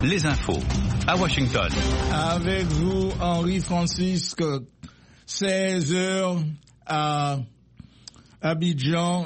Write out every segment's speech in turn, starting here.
Les infos à Washington. Avec vous, Henri Francisque, 16h à Abidjan,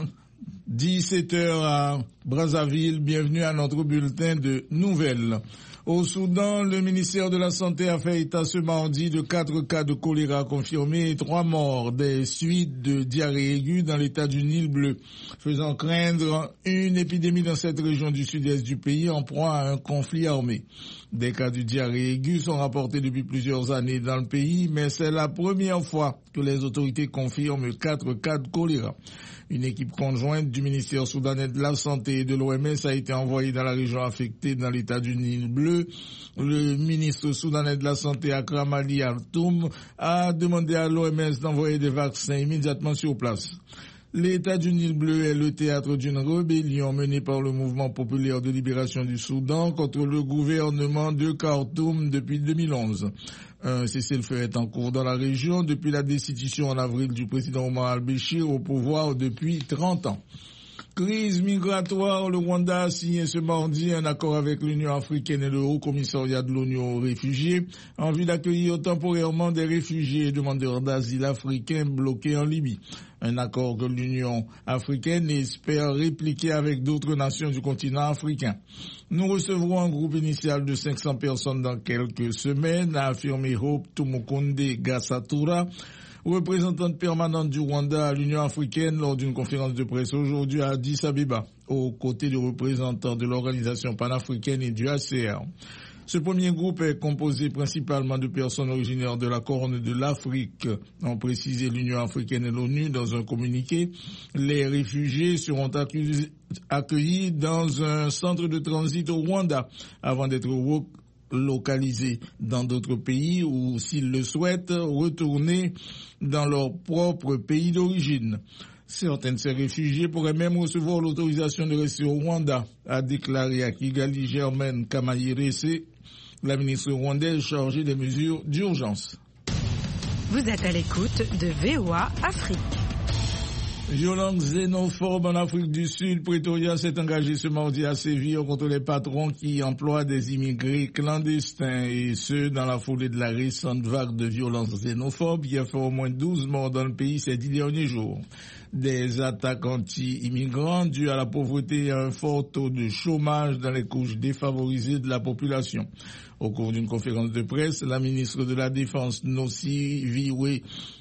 17h à Brazzaville. Bienvenue à notre bulletin de nouvelles. Au Soudan, le ministère de la Santé a fait état ce mardi de 4 cas de choléra confirmés et 3 morts des suites de diarrhée aiguë dans l'état du Nil bleu, faisant craindre une épidémie dans cette région du sud-est du pays en proie à un conflit armé. Des cas de diarrhée aiguë sont rapportés depuis plusieurs années dans le pays, mais c'est la première fois que les autorités confirment 4 cas de choléra. Une équipe conjointe du ministère soudanais de la Santé et de l'OMS a été envoyée dans la région affectée dans l'état du Nil bleu. Le ministre soudanais de la Santé, Akram Ali Al-Toum, a demandé à l'OMS d'envoyer des vaccins immédiatement sur place. L'état du Nil bleu est le théâtre d'une rébellion menée par le mouvement populaire de libération du Soudan contre le gouvernement de Khartoum depuis 2011. Un cessez-le-feu est en cours dans la région depuis la destitution en avril du président Omar al-Béchir au pouvoir depuis 30 ans. Crise migratoire, le Rwanda a signé ce mardi un accord avec l'Union africaine et le Haut Commissariat de l'ONU aux réfugiés en vue d'accueillir temporairement des réfugiés et demandeurs d'asile africains bloqués en Libye. Un accord que l'Union africaine espère répliquer avec d'autres nations du continent africain. Nous recevrons un groupe initial de 500 personnes dans quelques semaines, a affirmé Hope Tumukunde Gasatura, représentante permanente du Rwanda à l'Union africaine lors d'une conférence de presse aujourd'hui à Addis Abeba, aux côtés de représentants de l'organisation panafricaine et du HCR. Ce premier groupe est composé principalement de personnes originaires de la Corne de l'Afrique, ont précisé l'Union africaine et l'ONU dans un communiqué. Les réfugiés seront accueillis dans un centre de transit au Rwanda avant d'être localisés dans d'autres pays ou, s'ils le souhaitent, retourner dans leur propre pays d'origine. Certains de ces réfugiés pourraient même recevoir l'autorisation de rester au Rwanda, a déclaré à Kigali Germaine Kamayirese, la ministre rwandaise chargée des mesures d'urgence. Vous êtes à l'écoute de VOA Afrique. Violence xénophobe en Afrique du Sud, Pretoria s'est engagé ce mardi à sévir contre les patrons qui emploient des immigrés clandestins, et ce, dans la foulée de la récente vague de violence xénophobe qui a fait au moins 12 morts dans le pays ces 10 derniers jours. Des attaques anti-immigrants dues à la pauvreté et à un fort taux de chômage dans les couches défavorisées de la population. Au cours d'une conférence de presse, la ministre de la Défense, Nosiviwe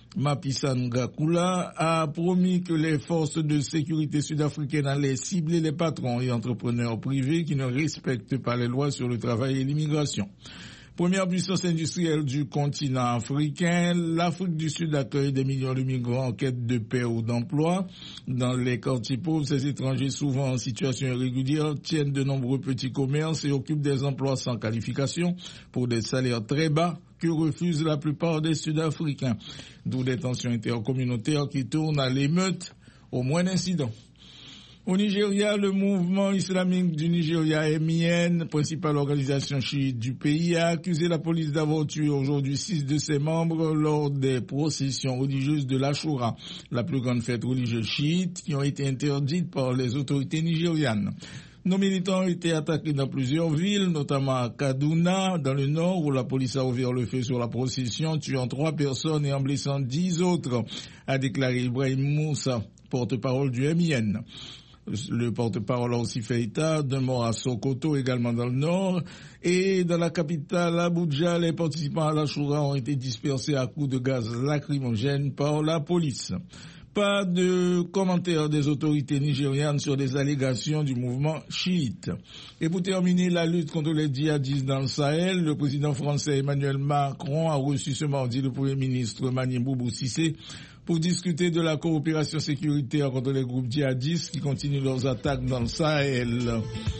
Mapisa-Ngakula, a promis que les forces de sécurité sud-africaines allaient cibler les patrons et entrepreneurs privés qui ne respectent pas les lois sur le travail et l'immigration. Première puissance industrielle du continent africain, l'Afrique du Sud accueille des millions de migrants en quête de paix ou d'emploi. Dans les quartiers pauvres, ces étrangers, souvent en situation irrégulière, tiennent de nombreux petits commerces et occupent des emplois sans qualification pour des salaires très bas que refusent la plupart des Sud-Africains. D'où des tensions intercommunautaires qui tournent à l'émeute au moins d'incidents. Au Nigeria, le mouvement islamique du Nigeria, MIN, principale organisation chiite du pays, a accusé la police d'avoir tué aujourd'hui 6 de ses membres lors des processions religieuses de l'Ashura, la plus grande fête religieuse chiite, qui ont été interdites par les autorités nigérianes. Nos militants ont été attaqués dans plusieurs villes, notamment à Kaduna, dans le nord, où la police a ouvert le feu sur la procession, tuant 3 personnes et en blessant 10 autres, a déclaré Ibrahim Moussa, porte-parole du MIN. Le porte-parole a aussi fait état d'un mort à Sokoto, également dans le nord, et dans la capitale Abuja, les participants à l'Ashura ont été dispersés à coups de gaz lacrymogène par la police. Pas de commentaires des autorités nigérianes sur les allégations du mouvement chiite. Et pour terminer, la lutte contre les djihadistes dans le Sahel, le président français Emmanuel Macron a reçu ce mardi le premier ministre Mani Boubou Cissé pour discuter de la coopération sécuritaire contre les groupes djihadistes qui continuent leurs attaques dans le Sahel.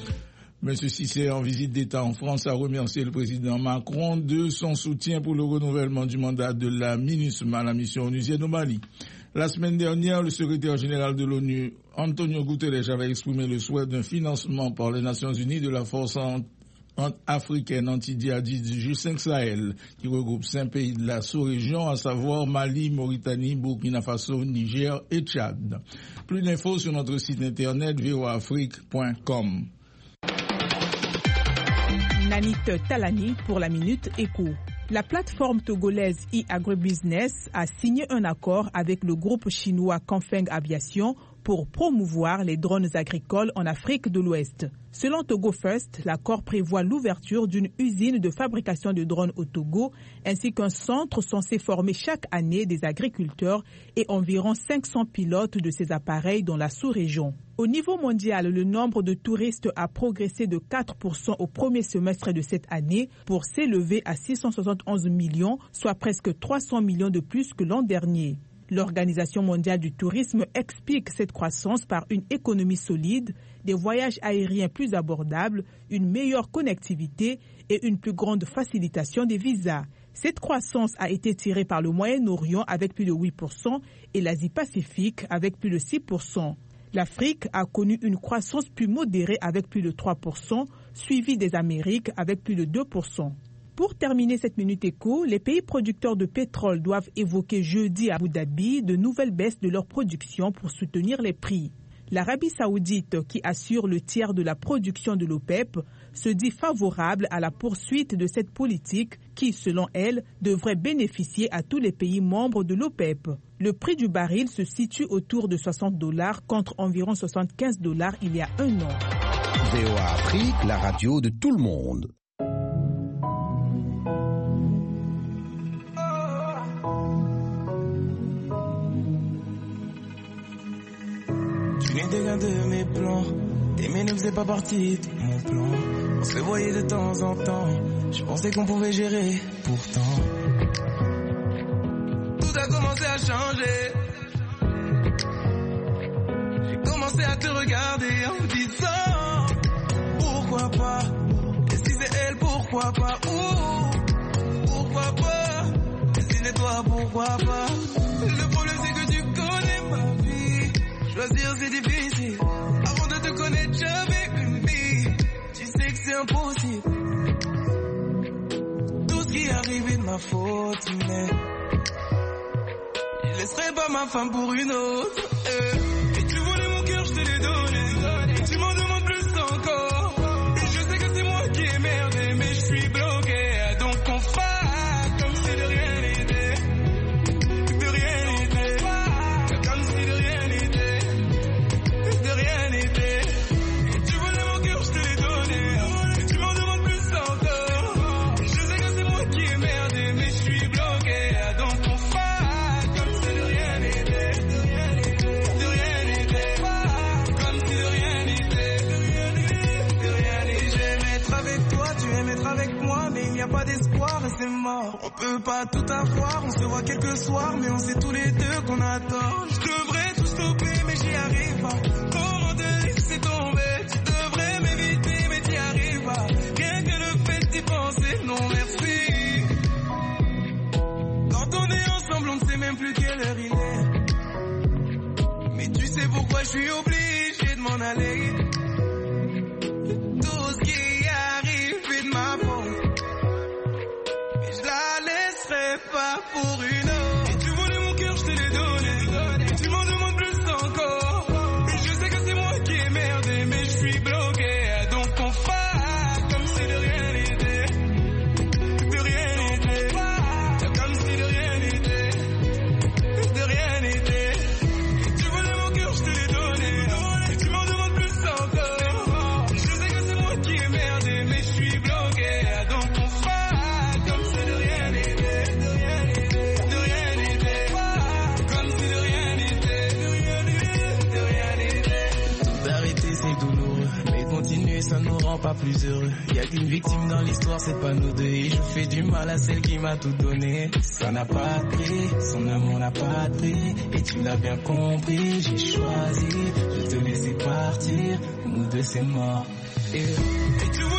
M. Cissé, en visite d'État en France, a remercié le président Macron de son soutien pour le renouvellement du mandat de la MINUSMA, la mission onusienne au Mali. La semaine dernière, le secrétaire général de l'ONU, Antonio Guterres, avait exprimé le souhait d'un financement par les Nations Unies de la force africaine anti-djihadiste du G5 Sahel, qui regroupe 5 pays de la sous-région, à savoir Mali, Mauritanie, Burkina Faso, Niger et Tchad. Plus d'infos sur notre site internet voaafrique.com. Nanit Talani pour la Minute Éco. La plateforme togolaise e-agribusiness a signé un accord avec le groupe chinois Canfeng Aviation pour promouvoir les drones agricoles en Afrique de l'Ouest. Selon Togo First, l'accord prévoit l'ouverture d'une usine de fabrication de drones au Togo, ainsi qu'un centre censé former chaque année des agriculteurs et environ 500 pilotes de ces appareils dans la sous-région. Au niveau mondial, le nombre de touristes a progressé de 4% au premier semestre de cette année pour s'élever à 671 millions, soit presque 300 millions de plus que l'an dernier. L'Organisation mondiale du tourisme explique cette croissance par une économie solide, des voyages aériens plus abordables, une meilleure connectivité et une plus grande facilitation des visas. Cette croissance a été tirée par le Moyen-Orient avec plus de 8% et l'Asie-Pacifique avec plus de 6%. L'Afrique a connu une croissance plus modérée avec plus de 3%, suivie des Amériques avec plus de 2%. Pour terminer cette Minute Éco, les pays producteurs de pétrole doivent évoquer jeudi à Abu Dhabi de nouvelles baisses de leur production pour soutenir les prix. L'Arabie saoudite, qui assure le tiers de la production de l'OPEP, se dit favorable à la poursuite de cette politique qui, selon elle, devrait bénéficier à tous les pays membres de l'OPEP. Le prix du baril se situe autour de $60 contre environ $75 il y a un an. VOA Afrique, la radio de tout le monde. Tu n'étais qu'un de mes plans, t'aimer ne faisait pas partie de mon plan. On se voyait de temps en temps, je pensais qu'on pouvait gérer, pourtant tout a commencé à changer. J'ai commencé à te regarder en me disant pourquoi pas, et si c'est elle, pourquoi pas, pourquoi pas, et si c'est toi, pourquoi pas. Le problème c'est que tu connais ma vie, choisir c'est difficile, avant de te connaître j'avais une vie, tu sais que c'est impossible. Tout ce qui arrive est de ma faute, mais je laisserai pas ma femme pour une autre. Et tu voulais mon cœur, je te l'ai donné. Et tu m'en demandes plus encore. Et je sais que c'est moi qui ai merdé, mais je suis bloqué. Donc on fait comme si de rien n'était. De rien n'était. Comme si de rien n'était. De rien n'était. Et tu voulais mon cœur, je te l'ai donné. Et tu m'en demandes plus encore. Et je sais que c'est moi qui ai merdé, mais je suis bloqué. Donc on fait avec moi, mais il n'y a pas d'espoir et c'est mort. On peut pas tout avoir, on se voit quelques soirs, mais on sait tous les deux qu'on attend. Je devrais tout stopper, mais j'y arrive pas. Comment te laisser tomber? Tu devrais m'éviter, mais t'y arrives pas. Rien que le fait d'y penser, non merci. Quand on est ensemble, on ne sait même plus quelle heure il est. Mais tu sais pourquoi je suis obligé de m'en aller. Tout ce qui ma faute, mais je la laisserai pas pour une autre. Et tu voulais mon cœur, je te l'ai donné. Et tu m'en demandes plus encore. Et je sais que c'est moi qui ai merdé, mais je suis bloqué. Donc on fait comme si de rien n'était. De rien n'était. Comme si de rien n'était. De rien n'était. Et tu voulais mon cœur, je te l'ai donné. Et tu m'en demandes plus encore. Je sais que c'est moi qui ai merdé, mais je suis bloqué. Ça nous rend pas plus heureux. Y'a qu'une victime dans l'histoire, c'est pas nous deux. Et je fais du mal à celle qui m'a tout donné. Ça n'a pas de prix, son amour n'a pas de prix. Et tu l'as bien compris, j'ai choisi de te laisser partir. Nous deux c'est mort. Et tu vois